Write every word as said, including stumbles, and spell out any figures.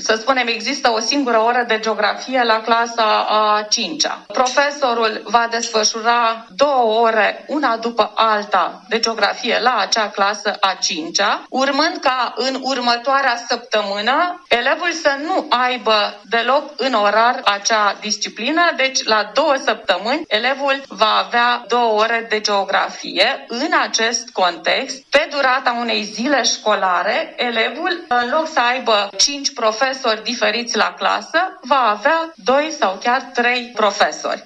Să spunem, există o singură oră de geografie la clasa a cincea. Profesorul va desfășura două ore, una după alta, de geografie la acea clasă a cincea, urmând ca în următoarea săptămână elevul să nu aibă deloc în orar acea disciplină, deci la două săptămâni elevul va avea două ore de geografie. În acest context, pe durata unei zile școlare, elevul, în loc să aibă cinci profesori diferiți la clasă, va avea doi sau chiar trei profesori.